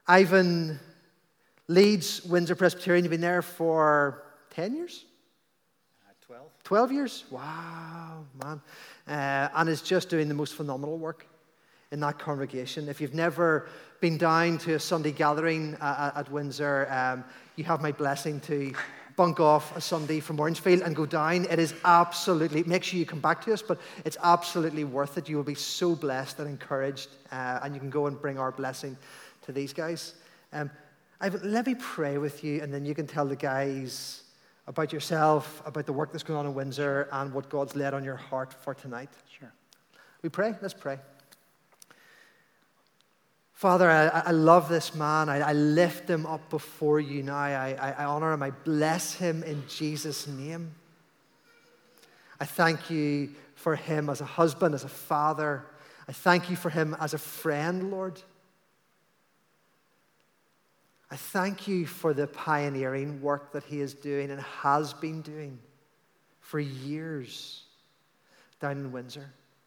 Ivan leads Windsor Presbyterian. You've been there for 10 years? 12. 12 years? Wow, man. And is just doing the most phenomenal work in that congregation. If you've never been down to a Sunday gathering at Windsor, you have my blessing to bunk off a Sunday from Orangefield and go down. It is absolutely, make sure you come back to us, but it's absolutely worth it. You will be so blessed and encouraged, and you can go and bring our blessing to these guys. Let me pray with you, and then you can tell the guys about yourself, about the work that's going on in Windsor, and what God's laid on your heart for tonight. Sure. We pray? Let's pray. Father, I love this man. I lift him up before you now. I honor him. I bless him in Jesus' name. I thank you for him as a husband, as a father. I thank you for him as a friend, Lord. I thank you for the pioneering work that he is doing and has been doing for years down in Windsor.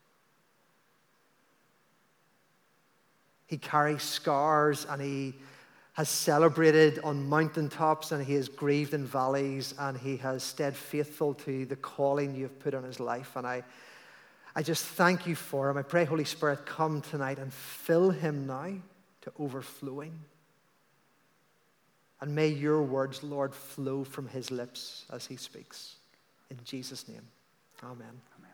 He carries scars and he has celebrated on mountaintops and he has grieved in valleys and he has stayed faithful to the calling you have put on his life. And I just thank you for him. I pray, Holy Spirit, come tonight and fill him now to overflowing. And may your words, Lord, flow from his lips as he speaks. In Jesus' name, amen. Amen.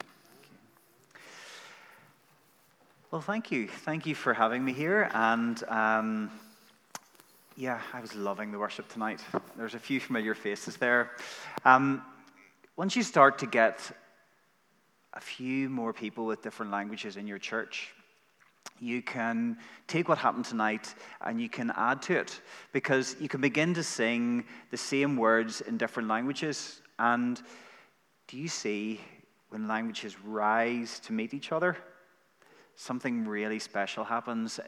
Well, thank you. Thank you for having me here. And I was loving the worship tonight. There's a few familiar faces there. Once you start to get a few more people with different languages in your church, you can take what happened tonight and you can add to it, because you can begin to sing the same words in different languages. And do you see when languages rise to meet each other, something really special happens?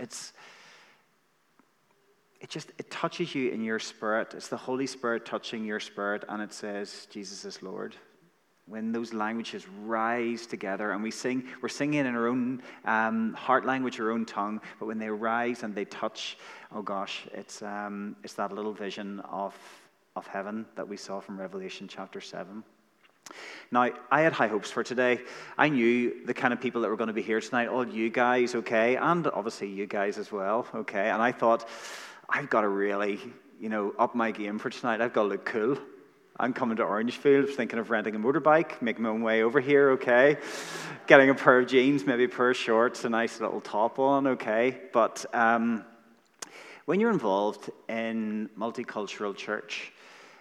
It touches you in your spirit. It's the Holy Spirit touching your spirit, and it says, Jesus is Lord. When those languages rise together and we're singing in our own heart language, our own tongue, but when they rise and they touch, oh gosh, it's that little vision of heaven that we saw from Revelation chapter 7. Now, I had high hopes for today. I knew the kind of people that were going to be here tonight, all you guys, okay, and obviously you guys as well, okay, and I thought, I've got to really, up my game for tonight. I've got to look cool. I'm coming to Orangefield, thinking of renting a motorbike, making my own way over here, okay? Getting a pair of jeans, maybe a pair of shorts, a nice little top on, okay? But when you're involved in multicultural church,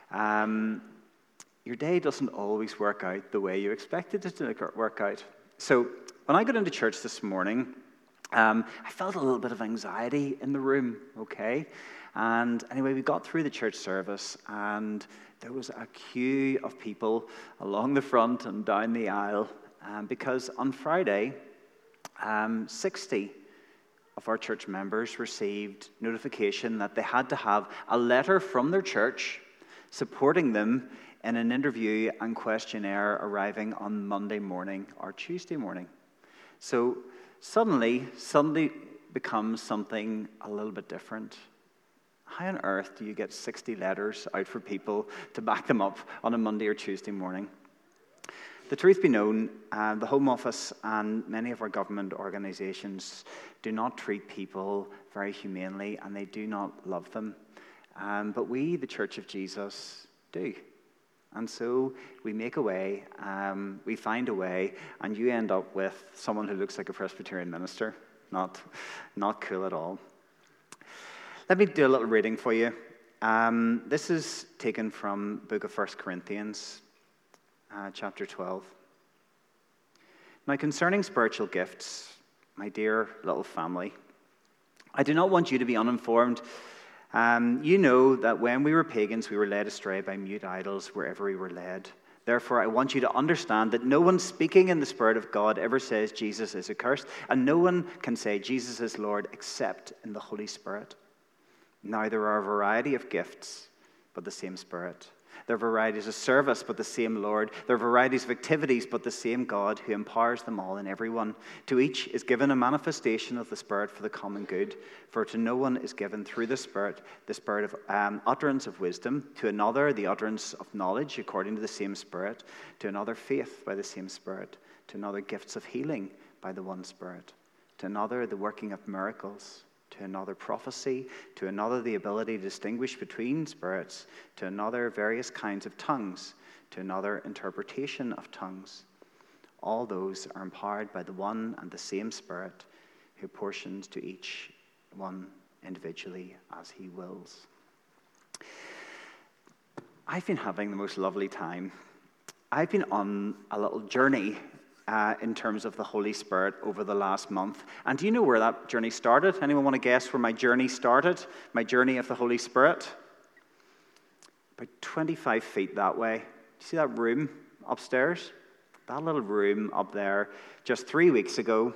your day doesn't always work out the way you expected it to work out. So when I got into church this morning, I felt a little bit of anxiety in the room, okay? And anyway, we got through the church service, and there was a queue of people along the front and down the aisle, because on Friday, 60 of our church members received notification that they had to have a letter from their church supporting them in an interview and questionnaire arriving on Monday morning or Tuesday morning. So suddenly, Sunday becomes something a little bit different. How on earth do you get 60 letters out for people to back them up on a Monday or Tuesday morning? The truth be known, the Home Office and many of our government organisations do not treat people very humanely, and they do not love them. But we, the Church of Jesus, do. And so we make a way, we find a way, and you end up with someone who looks like a Presbyterian minister. Not cool at all. Let me do a little reading for you. This is taken from the book of 1 Corinthians, chapter 12. Now, concerning spiritual gifts, my dear little family, I do not want you to be uninformed. You know that when we were pagans, we were led astray by mute idols wherever we were led. Therefore, I want you to understand that no one speaking in the Spirit of God ever says Jesus is accursed, and no one can say Jesus is Lord except in the Holy Spirit. Now there are a variety of gifts, but the same Spirit. There are varieties of service, but the same Lord. There are varieties of activities, but the same God who empowers them all in everyone. To each is given a manifestation of the Spirit for the common good. For to no one is given through the Spirit of utterance of wisdom. To another, the utterance of knowledge according to the same Spirit. To another, faith by the same Spirit. To another, gifts of healing by the one Spirit. To another, the working of miracles. To another, prophecy. To another, the ability to distinguish between spirits. To another, various kinds of tongues. To another, interpretation of tongues. All those are empowered by the one and the same Spirit, who portions to each one individually as he wills. I've been having the most lovely time. I've been on a little journey in terms of the Holy Spirit over the last month. And do you know where that journey started? Anyone want to guess where my journey started? My journey of the Holy Spirit? About 25 feet that way. Do you see that room upstairs? That little room up there. Just 3 weeks ago,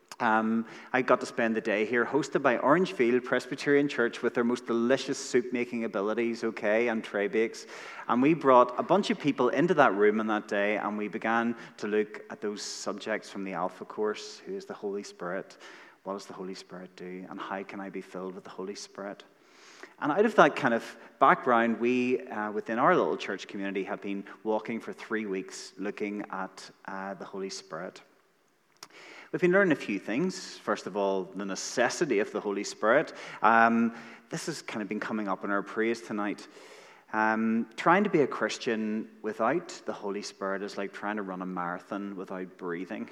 I got to spend the day here, hosted by Orangefield Presbyterian Church with their most delicious soup-making abilities, and tray bakes. And we brought a bunch of people into that room on that day, and we began to look at those subjects from the Alpha course. Who is the Holy Spirit? What does the Holy Spirit do? And how can I be filled with the Holy Spirit? And out of that kind of background, we, within our little church community, have been walking for 3 weeks looking at the Holy Spirit. We've been learning a few things. First of all, the necessity of the Holy Spirit. This has kind of been coming up in our praise tonight. Trying to be a Christian without the Holy Spirit is like trying to run a marathon without breathing.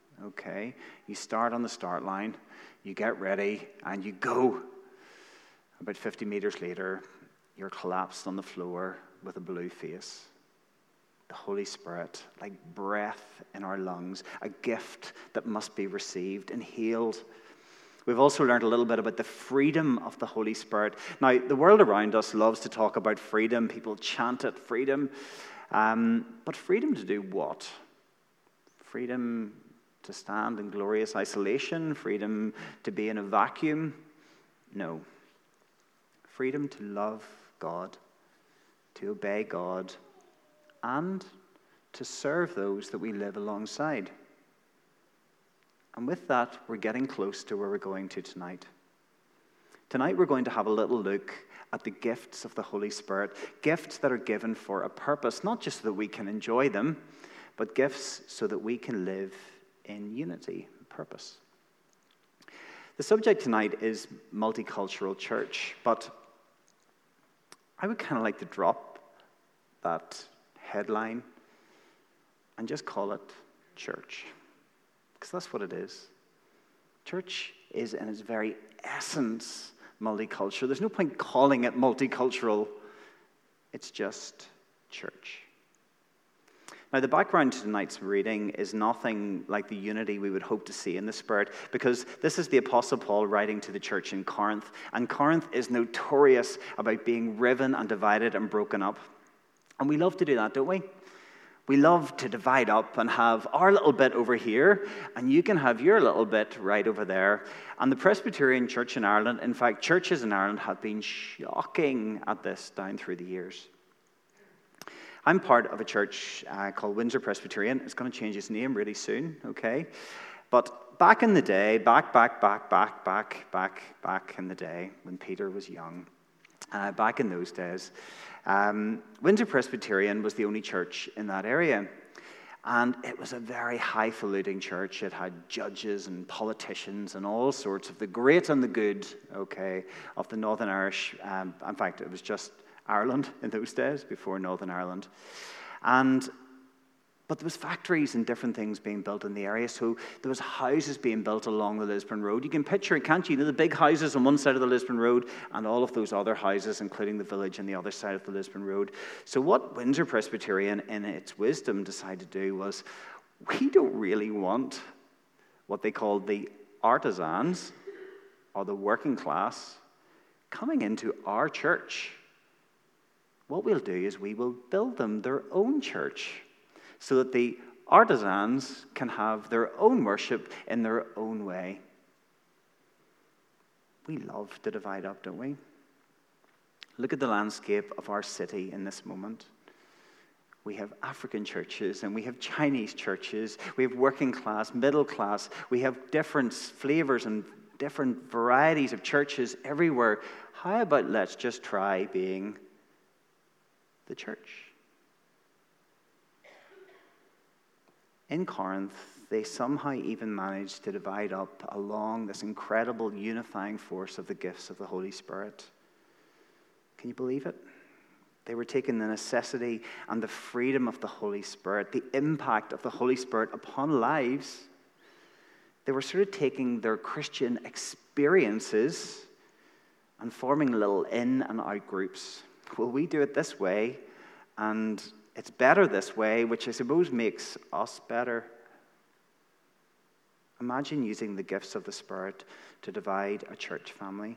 You start on the start line, you get ready, and you go. About 50 meters later, you're collapsed on the floor with a blue face. The Holy Spirit, like breath in our lungs, a gift that must be received and healed. We've also learned a little bit about the freedom of the Holy Spirit. Now, the world around us loves to talk about freedom. People chant it, freedom. But freedom to do what? Freedom to stand in glorious isolation? Freedom to be in a vacuum? No. Freedom to love God, to obey God, and to serve those that we live alongside. And with that, we're getting close to where we're going to tonight. Tonight, we're going to have a little look at the gifts of the Holy Spirit, gifts that are given for a purpose, not just so that we can enjoy them, but gifts so that we can live in unity, purpose. The subject tonight is multicultural church, but I would kind of like to drop that headline and just call it church, because that's what it is. Church is in its very essence multicultural. There's no point calling it multicultural. It's just church. Now, the background to tonight's reading is nothing like the unity we would hope to see in the Spirit, because this is the Apostle Paul writing to the church in Corinth, and Corinth is notorious about being riven and divided and broken up. And we love to do that, don't we? We love to divide up and have our little bit over here, and you can have your little bit right over there. And the Presbyterian Church in Ireland, in fact, churches in Ireland have been shocking at this down through the years. I'm part of a church called Windsor Presbyterian. It's going to change its name really soon, But back in the day, back in the day when Peter was young, back in those days, Windsor Presbyterian was the only church in that area. And it was a very highfalutin church. It had judges and politicians and all sorts of the great and the good, of the Northern Irish. In fact, it was just Ireland in those days, before Northern Ireland. But there was factories and different things being built in the area, so there was houses being built along the Lisburn Road. You can picture it, can't you? The big houses on one side of the Lisburn Road and all of those other houses, including the village on the other side of the Lisburn Road. So what Windsor Presbyterian, in its wisdom, decided to do was, we don't really want what they called the artisans, or the working class, coming into our church. What we'll do is we will build them their own church, so that the artisans can have their own worship in their own way. We love to divide up, don't we? Look at the landscape of our city in this moment. We have African churches, and we have Chinese churches. We have working class, middle class. We have different flavors and different varieties of churches everywhere. How about let's just try being the church? In Corinth, they somehow even managed to divide up along this incredible unifying force of the gifts of the Holy Spirit. Can you believe it? They were taking the necessity and the freedom of the Holy Spirit, the impact of the Holy Spirit upon lives. They were sort of taking their Christian experiences and forming little in and out groups. Well, we do it this way, and it's better this way, which I suppose makes us better. Imagine using the gifts of the Spirit to divide a church family.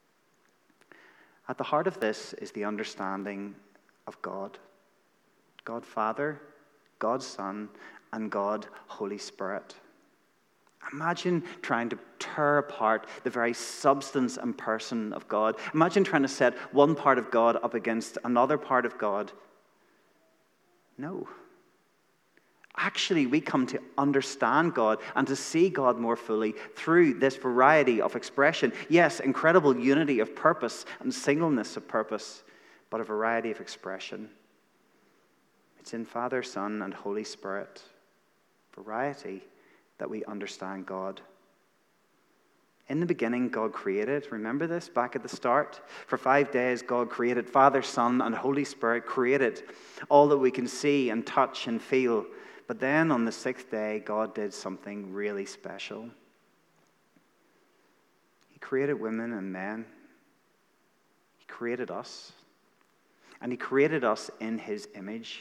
At the heart of this is the understanding of God. God Father, God Son, and God Holy Spirit. Imagine trying to tear apart the very substance and person of God. Imagine trying to set one part of God up against another part of God. No. Actually, we come to understand God and to see God more fully through this variety of expression. Yes, incredible unity of purpose and singleness of purpose, but a variety of expression. It's in Father, Son, and Holy Spirit, variety, that we understand God. In the beginning, God created. Remember this back at the start? For 5 days, God created. Father, Son, and Holy Spirit created all that we can see and touch and feel. But then on the 6th day, God did something really special. He created women and men. He created us. And He created us in His image.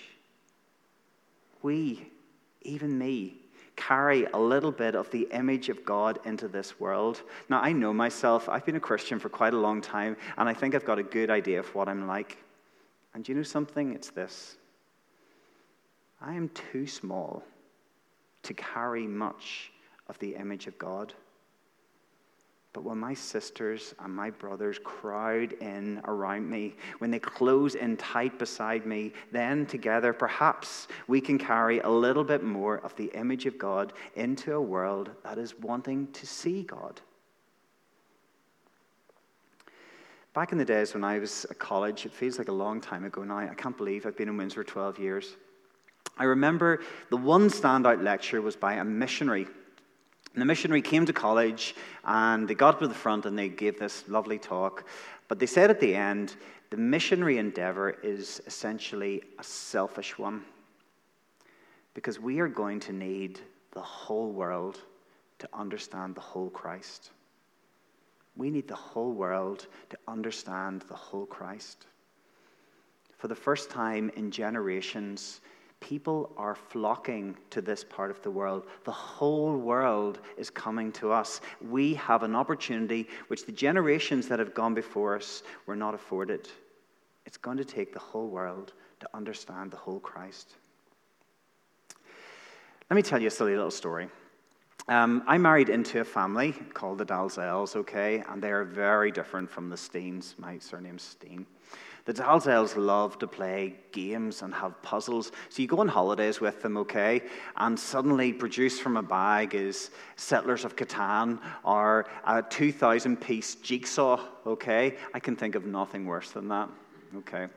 We, even me, carry a little bit of the image of God into this world. Now, I know myself. I've been a Christian for quite a long time, and I think I've got a good idea of what I'm like. And do you know something? It's this. I am too small to carry much of the image of God. But when my sisters and my brothers crowd in around me, when they close in tight beside me, then together perhaps we can carry a little bit more of the image of God into a world that is wanting to see God. Back in the days when I was at college, it feels like a long time ago now. I can't believe I've been in Windsor 12 years. I remember the one standout lecture was by a missionary. And the missionary came to college, and they got up to the front, and they gave this lovely talk. But they said at the end, the missionary endeavor is essentially a selfish one, because we are going to need the whole world to understand the whole Christ. We need the whole world to understand the whole Christ. For the first time in generations, people are flocking to this part of the world. The whole world is coming to us. We have an opportunity which the generations that have gone before us were not afforded. It's going to take the whole world to understand the whole Christ. Let me tell you a silly little story. I married into a family called the Dalzells, okay? And they are very different from the Steens. My surname's Steen. The Dalzells love to play games and have puzzles. So you go on holidays with them, okay? And suddenly produced from a bag is Settlers of Catan or a 2,000-piece jigsaw, okay? I can think of nothing worse than that, okay?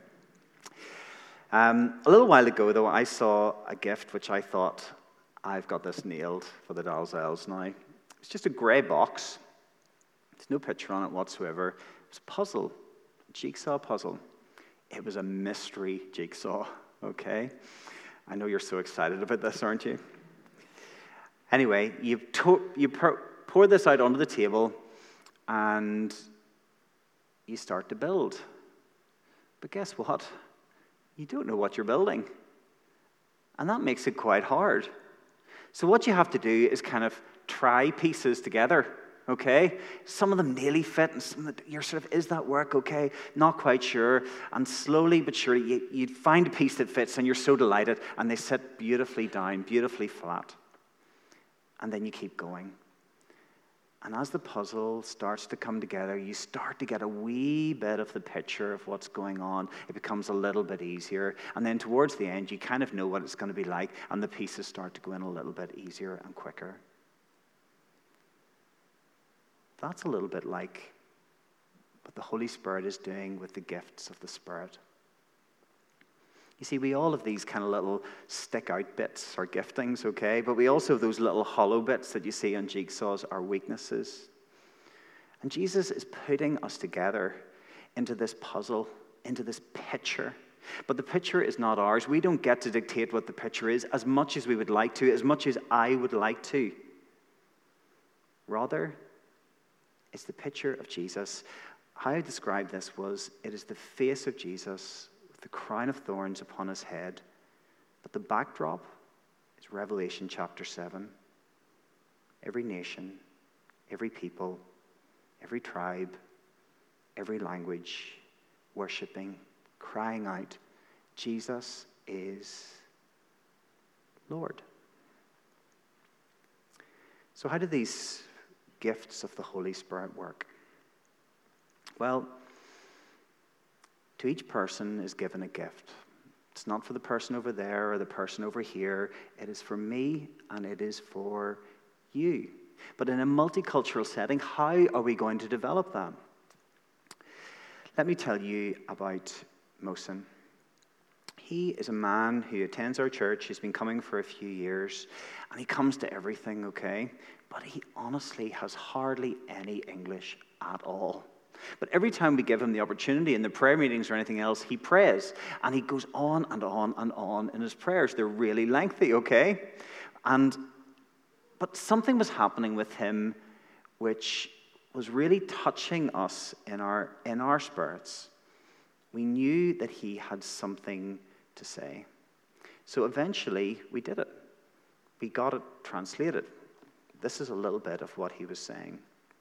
A little while ago, though, I saw a gift which I thought, I've got this nailed for the Dalzells now. It's just a grey box. There's no picture on it whatsoever. It's a puzzle, a jigsaw puzzle. It was a mystery jigsaw, okay? I know you're so excited about this, aren't you? Anyway, you pour this out onto the table, and you start to build. But guess what? You don't know what you're building. And that makes it quite hard. So what you have to do is kind of try pieces together, okay? Some of them nearly fit, and some of them, you're sort of, is that work okay? Not quite sure. And slowly but surely, you find a piece that fits, and you're so delighted, and they sit beautifully down, beautifully flat. And then you keep going. And as the puzzle starts to come together, you start to get a wee bit of the picture of what's going on. It becomes a little bit easier. And then towards the end, you kind of know what it's going to be like, and the pieces start to go in a little bit easier and quicker. That's a little bit like what the Holy Spirit is doing with the gifts of the Spirit. You see, we all have these kind of little stick-out bits, our giftings, okay? But we also have those little hollow bits that you see on jigsaws, our weaknesses. And Jesus is putting us together into this puzzle, into this picture. But the picture is not ours. We don't get to dictate what the picture is as much as we would like to, as much as I would like to. Rather, it's the picture of Jesus. How I described this was, it is the face of Jesus with the crown of thorns upon his head. But the backdrop is Revelation chapter 7. Every nation, every people, every tribe, every language, worshiping, crying out, Jesus is Lord. So how do these gifts of the Holy Spirit work? Well, to each person is given a gift. It's not for the person over there or the person over here. It is for me and it is for you. But in a multicultural setting, how are we going to develop that? Let me tell you about Mohsen. He is a man who attends our church. He's been coming for a few years, and he comes to everything, okay? But he honestly has hardly any English at all. But every time we give him the opportunity in the prayer meetings or anything else, he prays, and he goes on and on and on in his prayers. They're really lengthy, okay? But something was happening with him which was really touching us in our spirits. We knew that he had something to say. So eventually, we did it. We got it translated. This is a little bit of what he was saying.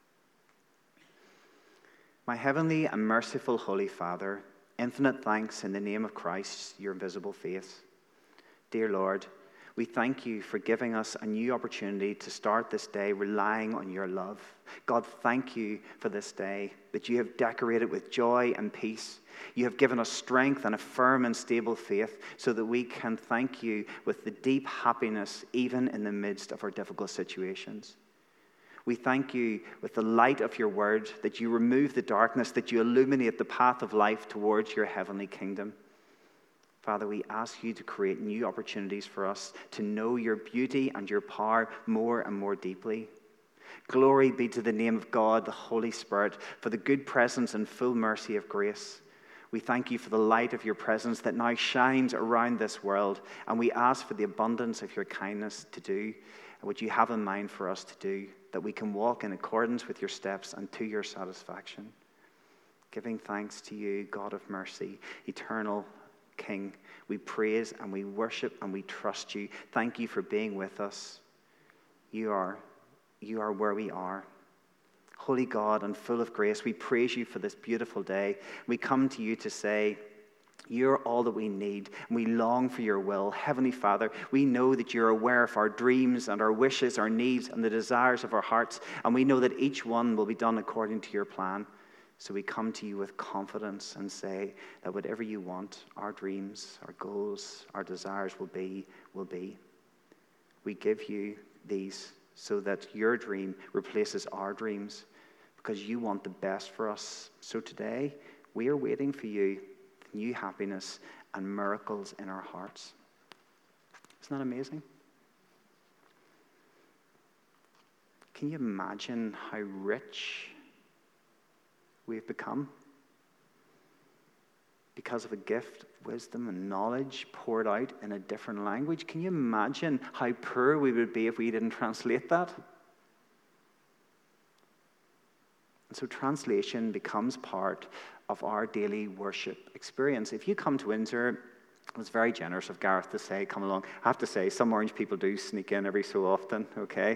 My heavenly and merciful Holy Father, infinite thanks in the name of Christ, your invisible face. Dear Lord, we thank you for giving us a new opportunity to start this day relying on your love. God, thank you for this day that you have decorated with joy and peace. You have given us strength and a firm and stable faith so that we can thank you with the deep happiness even in the midst of our difficult situations. We thank you with the light of your word that you remove the darkness, that you illuminate the path of life towards your heavenly kingdom. Father, we ask you to create new opportunities for us to know your beauty and your power more and more deeply. Glory be to the name of God, the Holy Spirit, for the good presence and full mercy of grace. We thank you for the light of your presence that now shines around this world, and we ask for the abundance of your kindness to do what you have in mind for us to do, that we can walk in accordance with your steps and to your satisfaction. Giving thanks to you, God of mercy, eternal King, we praise and we worship and we trust you. Thank you for being with us. You are where we are. Holy God and full of grace, we praise you for this beautiful day. We come to you to say, you're all that we need, and we long for your will. Heavenly Father, we know that you're aware of our dreams and our wishes, our needs, and the desires of our hearts, and we know that each one will be done according to your plan. So we come to you with confidence and say that whatever you want, our dreams, our goals, our desires will be. We give you these so that your dream replaces our dreams because you want the best for us. So today, we are waiting for you, new happiness and miracles in our hearts. Isn't that amazing? Can you imagine how rich we've become because of a gift of wisdom and knowledge poured out in a different language? Can you imagine how poor we would be if we didn't translate that? And so translation becomes part of our daily worship experience. If you come to Windsor, it was very generous of Gareth to say, come along. I have to say, some Orange people do sneak in every so often, okay?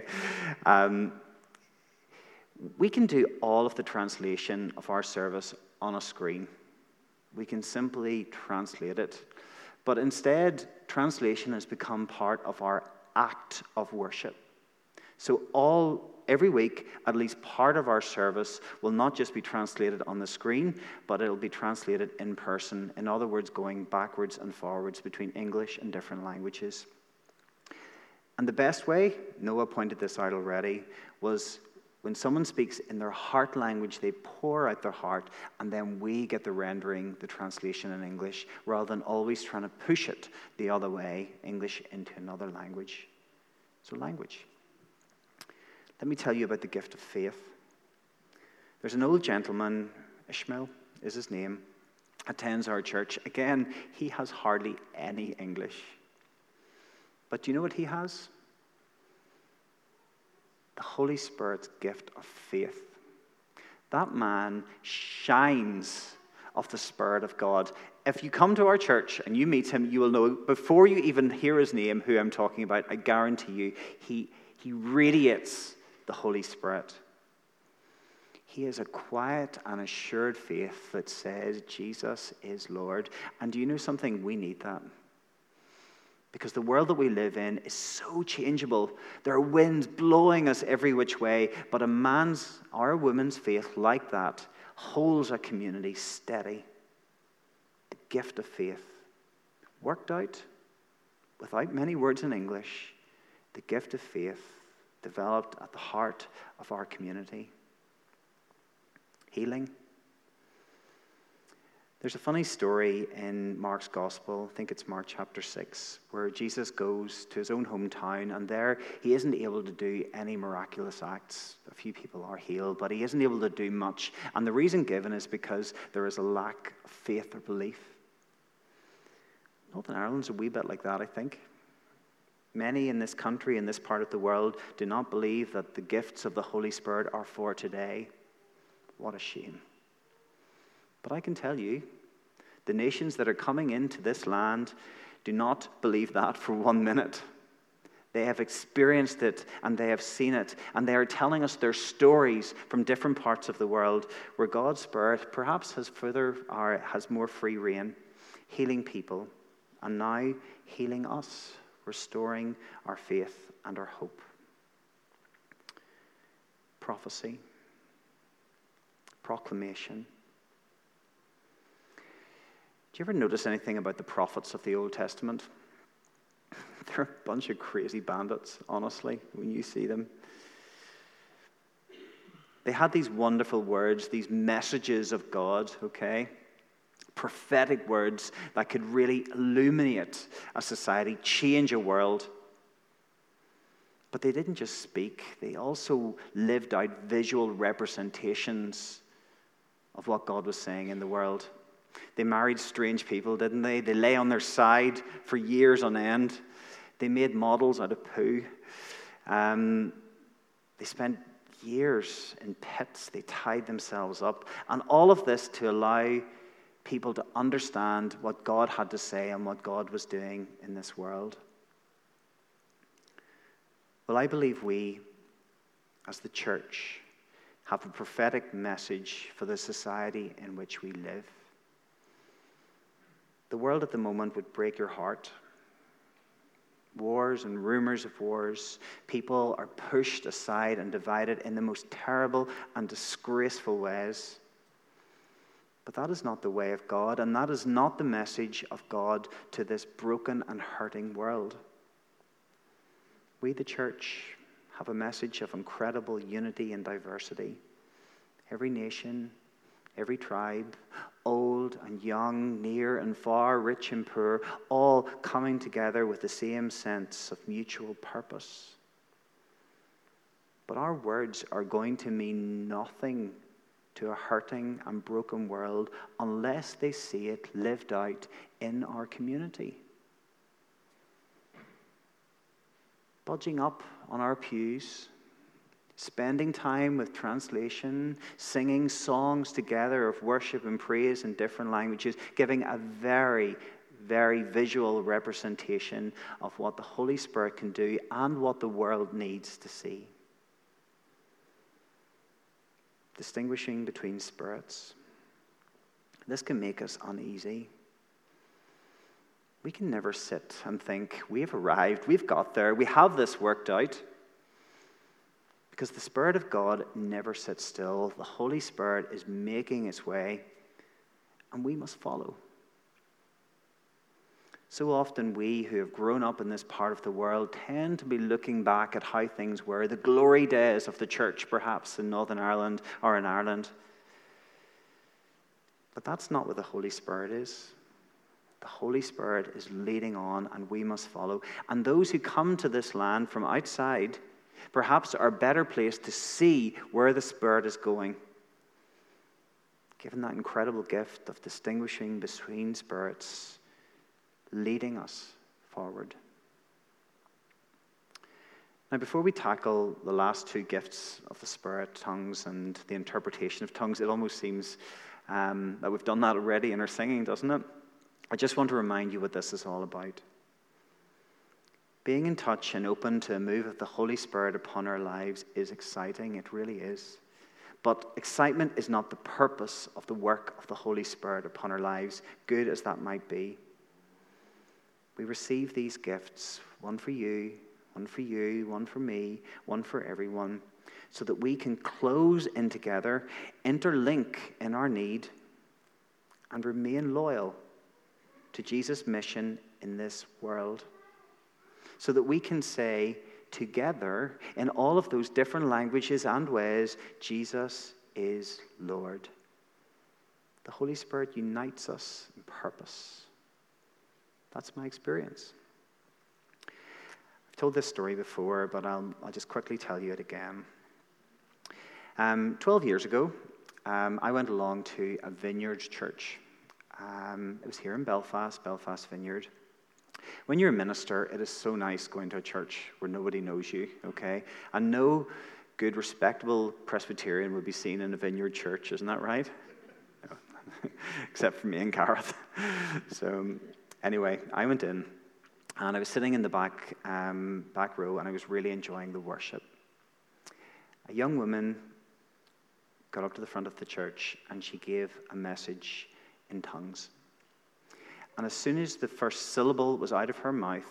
We can do all of the translation of our service on a screen. We can simply translate it. But instead, translation has become part of our act of worship. So all every week, at least part of our service will not just be translated on the screen, but it'll be translated in person. In other words, going backwards and forwards between English and different languages. And the best way, Noah pointed this out already, was when someone speaks in their heart language, they pour out their heart, and then we get the rendering, the translation in English, rather than always trying to push it the other way, English into another language. So language. Let me tell you about the gift of faith. There's an old gentleman, Ishmael is his name, attends our church. Again, he has hardly any English. But do you know what he has? The Holy Spirit's gift of faith. That man shines of the Spirit of God. If you come to our church and you meet him, you will know, before you even hear his name, who I'm talking about, I guarantee you, he radiates the Holy Spirit. He has a quiet and assured faith that says Jesus is Lord. And do you know something? We need that. Because the world that we live in is so changeable. There are winds blowing us every which way, but a man's or a woman's faith like that holds a community steady. The gift of faith, worked out without many words in English, the gift of faith developed at the heart of our community. Healing. There's a funny story in Mark's Gospel, I think it's Mark chapter 6, where Jesus goes to his own hometown, and there he isn't able to do any miraculous acts. A few people are healed, but he isn't able to do much. And the reason given is because there is a lack of faith or belief. Northern Ireland's a wee bit like that, I think. Many in this country, in this part of the world, do not believe that the gifts of the Holy Spirit are for today. What a shame. But I can tell you, the nations that are coming into this land do not believe that for 1 minute. They have experienced it and they have seen it, and they are telling us their stories from different parts of the world where God's Spirit perhaps has more free reign, healing people, and now healing us, restoring our faith and our hope. Prophecy, proclamation. Do you ever notice anything about the prophets of the Old Testament? They're a bunch of crazy bandits, honestly, when you see them. They had these wonderful words, these messages of God, okay? Prophetic words that could really illuminate a society, change a world. But they didn't just speak, they also lived out visual representations of what God was saying in the world. They married strange people, didn't they? They lay on their side for years on end. They made models out of poo. They spent years in pits. They tied themselves up. And all of this to allow people to understand what God had to say and what God was doing in this world. Well, I believe we, as the church, have a prophetic message for the society in which we live. The world at the moment would break your heart. Wars and rumors of wars. People are pushed aside and divided in the most terrible and disgraceful ways. But that is not the way of God, and that is not the message of God to this broken and hurting world. We, the church, have a message of incredible unity and diversity. Every nation, every tribe, old and young, near and far, rich and poor, all coming together with the same sense of mutual purpose. But our words are going to mean nothing to a hurting and broken world unless they see it lived out in our community. Budging up on our pews, spending time with translation, singing songs together of worship and praise in different languages, giving a very, very visual representation of what the Holy Spirit can do and what the world needs to see. Distinguishing between spirits. This can make us uneasy. We can never sit and think, we have arrived, we've got there, we have this worked out. Because the Spirit of God never sits still. The Holy Spirit is making its way, and we must follow. So often we who have grown up in this part of the world tend to be looking back at how things were, the glory days of the church, perhaps in Northern Ireland or in Ireland. But that's not what the Holy Spirit is. The Holy Spirit is leading on, and we must follow. And those who come to this land from outside perhaps are better placed to see where the Spirit is going, given that incredible gift of distinguishing between spirits, leading us forward. Now, before we tackle the last two gifts of the Spirit, tongues and the interpretation of tongues, it almost seems that we've done that already in our singing, doesn't it? I just want to remind you what this is all about. Being in touch and open to a move of the Holy Spirit upon our lives is exciting. It really is. But excitement is not the purpose of the work of the Holy Spirit upon our lives, good as that might be. We receive these gifts, one for you, one for you, one for me, one for everyone, so that we can close in together, interlink in our need, and remain loyal to Jesus' mission in this world. So that we can say together, in all of those different languages and ways, Jesus is Lord. The Holy Spirit unites us in purpose. That's my experience. I've told this story before, but I'll just quickly tell you it again. 12 years ago, I went along to a vineyard church. It was here in Belfast Vineyard. When you're a minister, it is so nice going to a church where nobody knows you, okay? And no good, respectable Presbyterian would be seen in a vineyard church, isn't that right? No. Except for me and Gareth. So anyway, I went in, and I was sitting in the back row, and I was really enjoying the worship. A young woman got up to the front of the church, and she gave a message in tongues. And as soon as the first syllable was out of her mouth,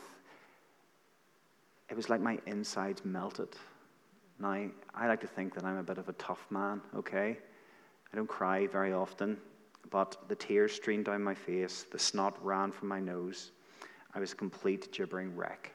it was like my insides melted. Now, I like to think that I'm a bit of a tough man, okay? I don't cry very often, but the tears streamed down my face, the snot ran from my nose. I was a complete gibbering wreck.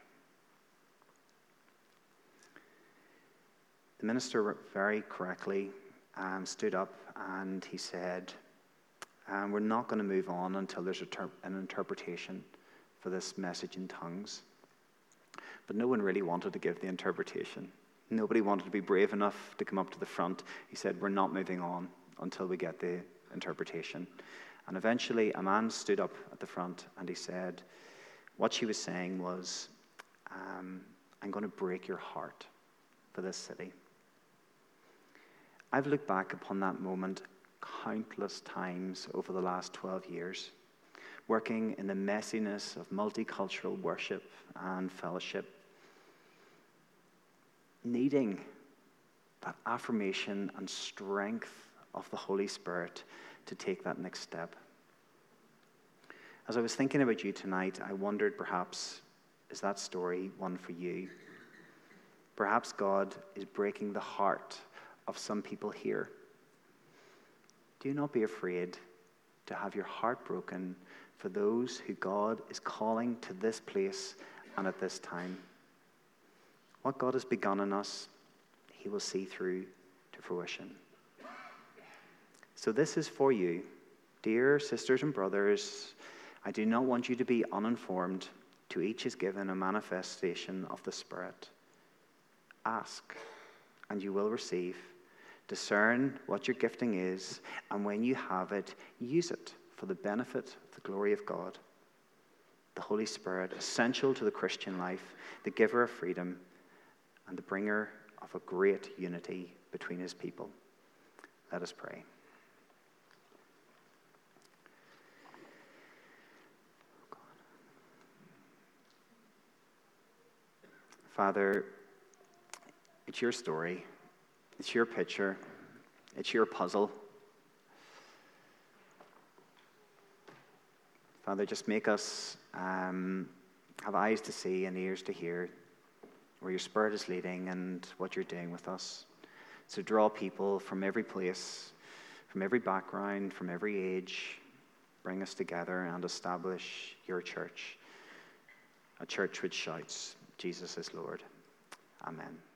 The minister very correctly stood up, and he said, we're not going to move on until there's an interpretation for this message in tongues. But no one really wanted to give the interpretation. Nobody wanted to be brave enough to come up to the front. He said, we're not moving on until we get the interpretation. And eventually a man stood up at the front, and he said, what she was saying was, I'm going to break your heart for this city. I've looked back upon that moment countless times over the last 12 years, working in the messiness of multicultural worship and fellowship, needing that affirmation and strength of the Holy Spirit to take that next step. As I was thinking about you tonight, I wondered perhaps, is that story one for you? Perhaps God is breaking the heart of some people here. Do not be afraid to have your heart broken for those who God is calling to this place and at this time. What God has begun in us, He will see through to fruition. So this is for you, dear sisters and brothers. I do not want you to be uninformed. To each is given a manifestation of the Spirit. Ask, and you will receive. Discern what your gifting is, and when you have it, use it for the benefit of the glory of God. The Holy Spirit, essential to the Christian life, the giver of freedom, and the bringer of a great unity between His people. Let us pray. Father, it's your story. It's your picture. It's your puzzle. Father, just make us have eyes to see and ears to hear. where your Spirit is leading and what you're doing with us. So draw people from every place, from every background, from every age. Bring us together and establish your church, a church which shouts, Jesus is Lord. Amen.